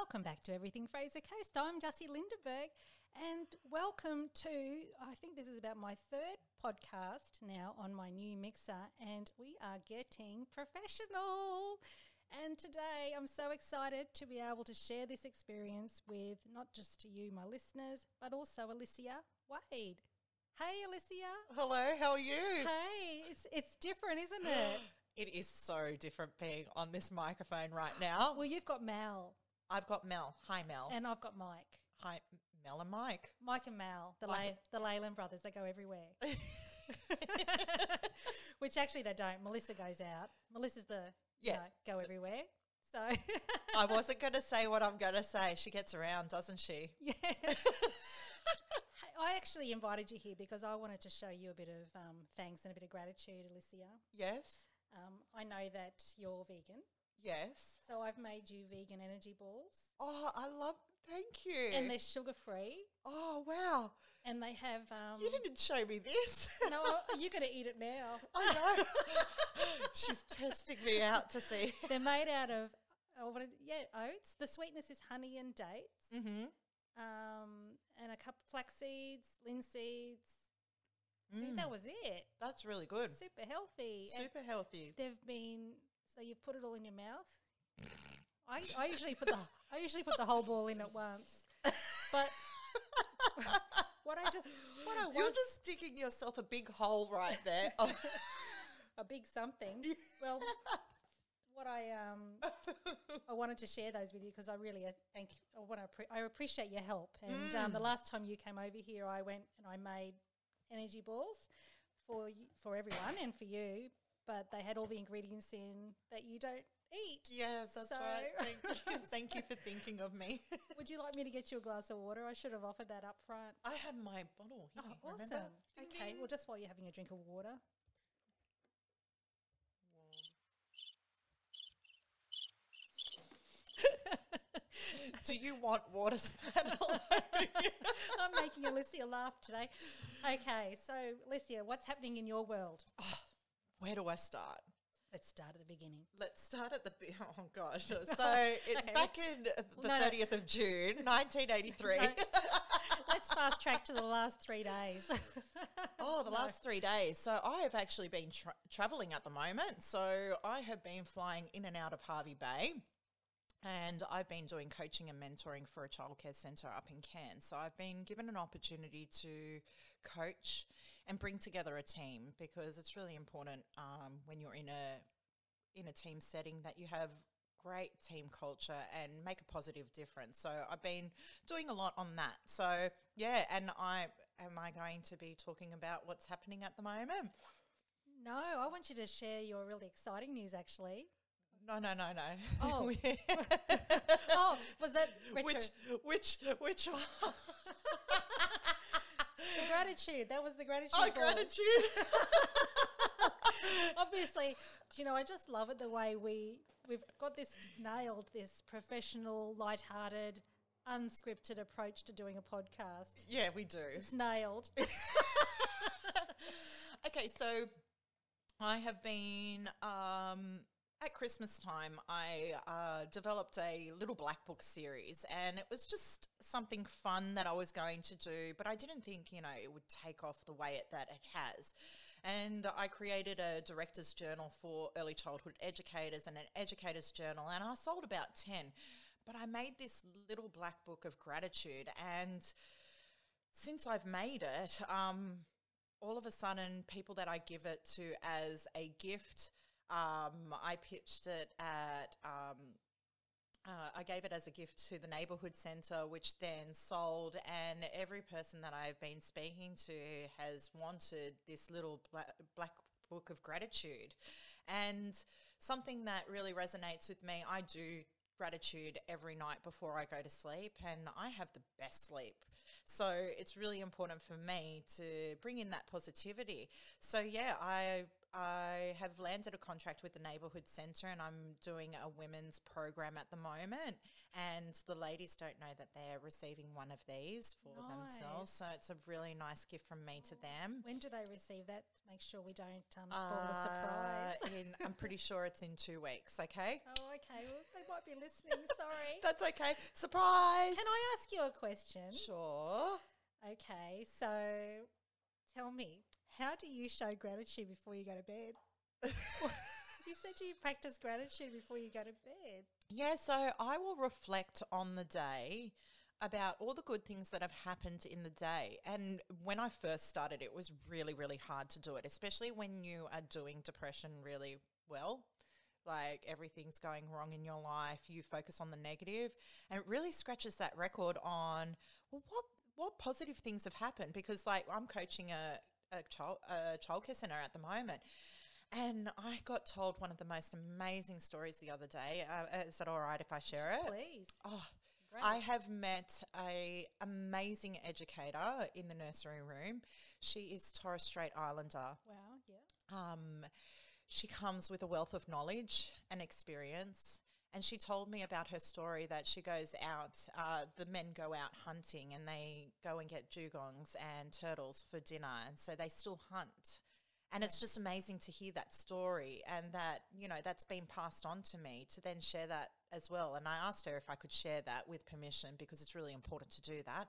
Welcome back to Everything Fraser Coast. I'm Jussie Lindenberg, and welcome to, I think this is about my third podcast now on my new mixer, and we are getting professional. And today I'm so excited to be able to share this experience with not just to you, my listeners, but also Alicia Wade. Hey, Alicia. Hello, how are you? Hey, it's different, isn't it? It is so different being on this microphone right now. Well, you've got Mal. I've got Mel. Hi, Mel. And I've got Mike. Hi, Mel and Mike. Mike and Mal, the Leyland brothers, they go everywhere. Which actually they don't. Melissa goes out. Melissa's the go everywhere. So I wasn't going to say what I'm going to say. She gets around, doesn't she? Yes. I actually invited you here because I wanted to show you a bit of thanks and a bit of gratitude, Alicia. Yes. I know that you're vegan. Yes. So I've made you vegan energy balls. Oh, thank you. And they're sugar-free. Oh, wow. And they have... you didn't show me this. No, you're going to eat it now. I know. She's testing me out to see. They're made out of, oats. The sweetness is honey and dates. Mm-hmm. And a cup of flax seeds, linseeds. I think that was it. That's really good. Super healthy. Super healthy. They've been... So you've put it all in your mouth. I usually put the whole ball in at once. But You're just digging yourself a big hole right there. A big something. Well, what I wanted to share those with you because I really I appreciate your help. And the last time you came over here, I went and I made energy balls for everyone and for you. But they had all the ingredients in that you don't eat. Yes, that's right. Thank you for thinking of me. Would you like me to get you a glass of water? I should have offered that up front. I have my bottle here. Oh, awesome. Remember? Okay, well, just while you're having a drink of water. Do you want water spat? I'm making Alicia laugh today. Okay, so Alicia, what's happening in your world? Where do I start? Let's start at the beginning. Let's start at oh gosh. So back in the 30th of June, 1983. No. Let's fast track to the last 3 days. The last 3 days. So I have actually been travelling at the moment. So I have been flying in and out of Hervey Bay. And I've been doing coaching and mentoring for a childcare centre up in Cairns. So I've been given an opportunity to coach and bring together a team because it's really important when you're in a team setting that you have great team culture and make a positive difference. So I've been doing a lot on that. So, yeah, and am I going to be talking about what's happening at the moment? No, I want you to share your really exciting news actually. No. Oh, was that retro? Which one? The gratitude. That was the gratitude. Oh, gratitude. Obviously, I just love it the way we've got this nailed, this professional, lighthearted, unscripted approach to doing a podcast. Yeah, we do. It's nailed. Okay, so I have been... at Christmas time, I developed a little black book series and it was just something fun that I was going to do, but I didn't think, it would take off the way that it has. And I created a director's journal for early childhood educators and an educator's journal, and I sold about 10. But I made this little black book of gratitude, and since I've made it, all of a sudden people that I give it to as a gift... I pitched it at, I gave it as a gift to the neighbourhood centre, which then sold, and every person that I've been speaking to has wanted this little black book of gratitude. And something that really resonates with me, I do gratitude every night before I go to sleep, and I have the best sleep. So it's really important for me to bring in that positivity. So yeah, I have landed a contract with the neighbourhood centre and I'm doing a women's program at the moment, and the ladies don't know that they're receiving one of these for themselves. So it's a really nice gift from me to them. When do they receive that? To make sure we don't spoil the surprise. I'm pretty sure it's in 2 weeks, okay? Oh, okay. Well, might be listening. Sorry. That's okay. Surprise. Can I ask you a question? Sure. Okay, so tell me, how do you show gratitude before you go to bed? You said you practice gratitude before you go to bed. Yeah, so I will reflect on the day about all the good things that have happened in the day. And when I first started, it was really, really hard to do it, especially when you are doing depression really well. Like everything's going wrong in your life, you focus on the negative, and it really scratches that record on, well, what positive things have happened? Because like I'm coaching a childcare centre at the moment. And I got told one of the most amazing stories the other day. Is it all right if I share it? Please. Oh, Great. I have met a amazing educator in the nursery room. She is Torres Strait Islander. Wow, yeah. She comes with a wealth of knowledge and experience. And she told me about her story that she goes out, the men go out hunting and they go and get dugongs and turtles for dinner. And so they still hunt. And it's just amazing to hear that story and that, you know, that's been passed on to me to then share that as well. And I asked her if I could share that with permission because it's really important to do that.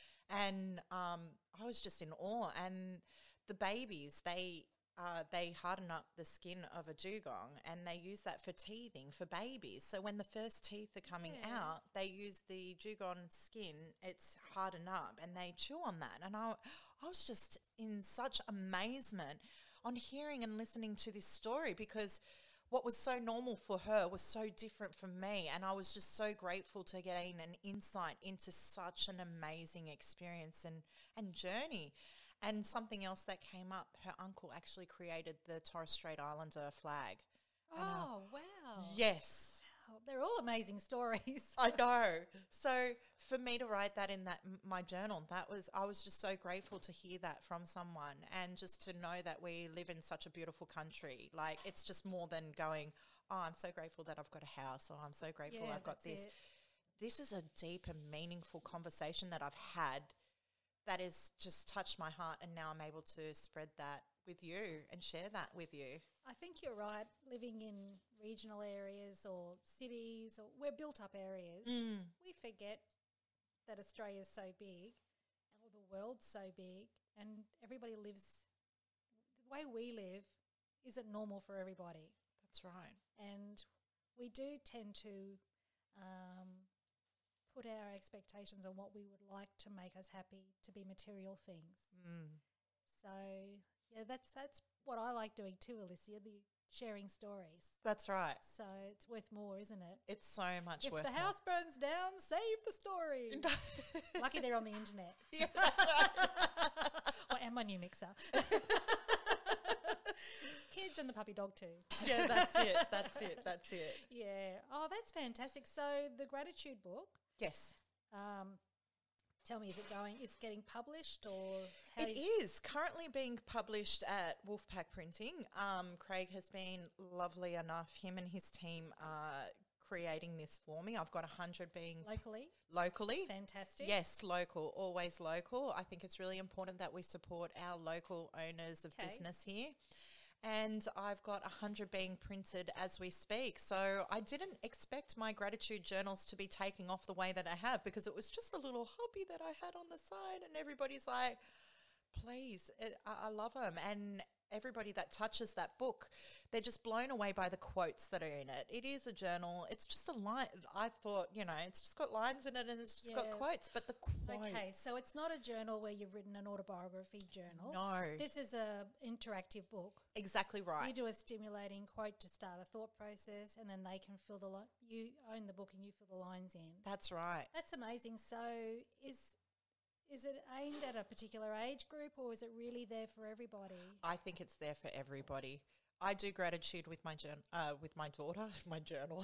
And I was just in awe. And the babies, they harden up the skin of a dugong and they use that for teething for babies. So when the first teeth are coming out, they use the dugong skin, it's hardened up and they chew on that. And I was just in such amazement on hearing and listening to this story because what was so normal for her was so different from me. And I was just so grateful to gain an insight into such an amazing experience and journey. And something else that came up, her uncle actually created the Torres Strait Islander flag. Oh, wow. Yes. Wow, they're all amazing stories. I know. So for me to write that in my journal, I was just so grateful to hear that from someone and just to know that we live in such a beautiful country. Like it's just more than going, oh, I'm so grateful that I've got a house, or I'm so grateful I've got this. This is a deep and meaningful conversation that I've had that has just touched my heart, and now I'm able to spread that with you and share that with you. I think you're right. Living in regional areas or cities, or we're built up areas, we forget that Australia's so big, or the world's so big, and everybody lives, the way we live isn't normal for everybody. That's right. And we do tend to put our expectations on what we would like to make us happy to be material things. So yeah, that's what I like doing too, Alicia, the sharing stories. That's right. So it's worth more, isn't it? It's so much if worth the house burns down, save the story. Lucky they're on the internet. Yeah, that's right. And my new mixer. Kids and the puppy dog too. Yeah, that's it. Yeah. Oh, that's fantastic. So the gratitude book. Yes. Tell me, it's getting published or? It is currently being published at Wolfpack Printing. Craig has been lovely enough. Him and his team are creating this for me. I've got 100 being locally. Fantastic. Yes, local, always local. I think it's really important that we support our local owners of business here. And I've got 100 being printed as we speak. So I didn't expect my gratitude journals to be taking off the way that I have, because it was just a little hobby that I had on the side, and everybody's like, please, I love them. And everybody that touches that book, they're just blown away by the quotes that are in it. It is a journal. It's just a line. I thought, it's just got lines in it and it's just got quotes, but the quotes. Okay, so it's not a journal where you've written an autobiography journal. No. This is a interactive book. Exactly right. You do a stimulating quote to start a thought process, and then they can fill you own the book and you fill the lines in. That's right. That's amazing. So is it aimed at a particular age group, or is it really there for everybody? I think it's there for everybody. I do gratitude with my daughter, my journal.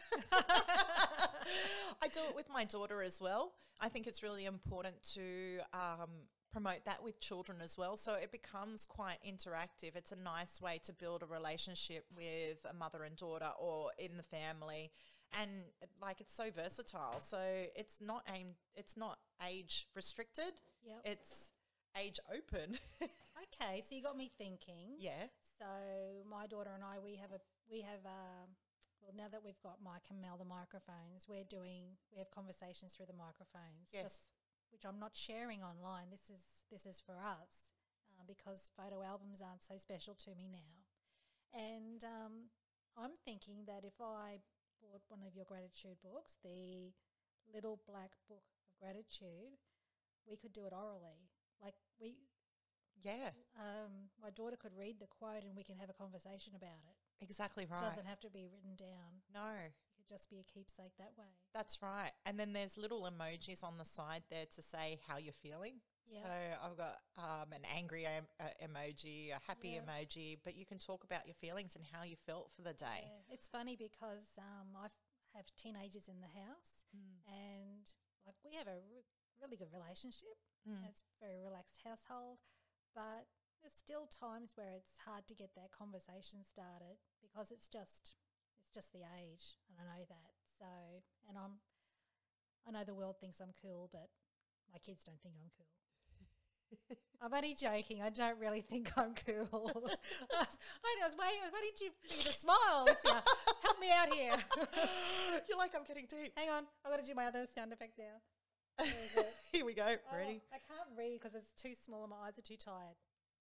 I do it with my daughter as well. I think it's really important to promote that with children as well, so it becomes quite interactive. It's a nice way to build a relationship with a mother and daughter, or in the family. And it's so versatile. So it's not age restricted. Yep. It's age open. Okay, so you got me thinking. Yeah. So my daughter and I, we have well, now that we've got Mike and Mel, the microphones, we have conversations through the microphones. Yes. Which I'm not sharing online. This is for us because photo albums aren't so special to me now. And I'm thinking that if I bought one of your gratitude books, the Little Black Book of Gratitude, we could do it orally. Like Yeah. my daughter could read the quote and we can have a conversation about it. Exactly It right. doesn't have to be written down. No. It could just be a keepsake that way. That's right. And then there's little emojis on the side there to say how you're feeling. Yeah. So I've got an angry emoji, a happy Yeah. emoji, but you can talk about your feelings and how you felt for the day. Yeah. It's funny because I have teenagers in the house and like we have a really good relationship. It's a very relaxed household, but there's still times where it's hard to get that conversation started because it's just the age, and I know that. So, and I know the world thinks I'm cool, but my kids don't think I'm cool. I'm only joking. I don't really think I'm cool. I was waiting for you to smile. Lucia. Help me out here. You're like, I'm getting deep. Hang on. I've got to do my other sound effect now. Where is it? Here we go. Oh, Ready? I can't read because it's too small and my eyes are too tired.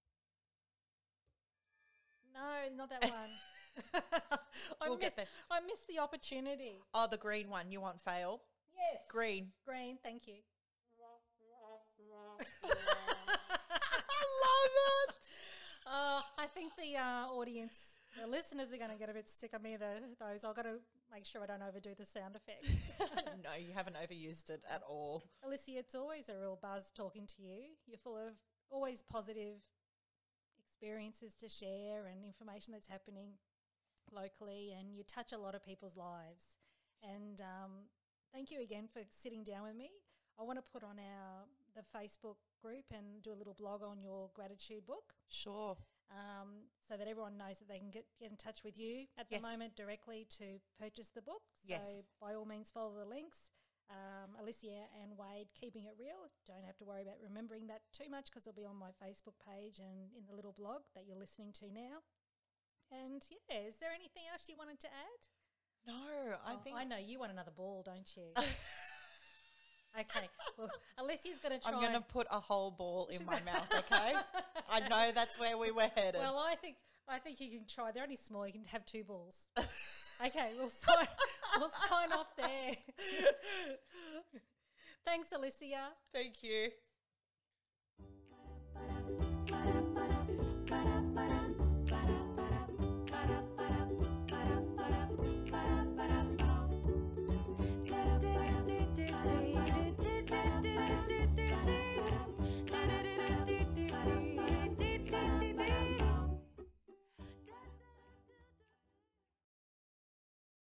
No, not that one. We'll get there. I missed the opportunity. Oh, the green one. You want fail? Yes. Green. Green, thank you. I love it. I think the audience, the listeners are going to get a bit sick of me, those. I've got to make sure I don't overdo the sound effects. No, you haven't overused it at all. Alicia, it's always a real buzz talking to you. You're full of always positive experiences to share and information that's happening locally, and you touch a lot of people's lives. And thank you again for sitting down with me. I want to put on the Facebook group and do a little blog on your gratitude book. Sure. So that everyone knows that they can get in touch with you at the Yes. moment directly to purchase the book. So Yes. by all means follow the links. Alicia and Wade, Keeping It Real. Don't have to worry about remembering that too much because it'll be on my Facebook page and in the little blog that you're listening to now. And yeah, is there anything else you wanted to add? No, I know you want another ball, don't you? Okay, well, Alicia's going to try. I'm going to put a whole ball in my mouth, okay? I know that's where we were headed. Well, I think you can try. They're only small. You can have two balls. Okay, we'll sign off there. Thanks, Alicia. Thank you.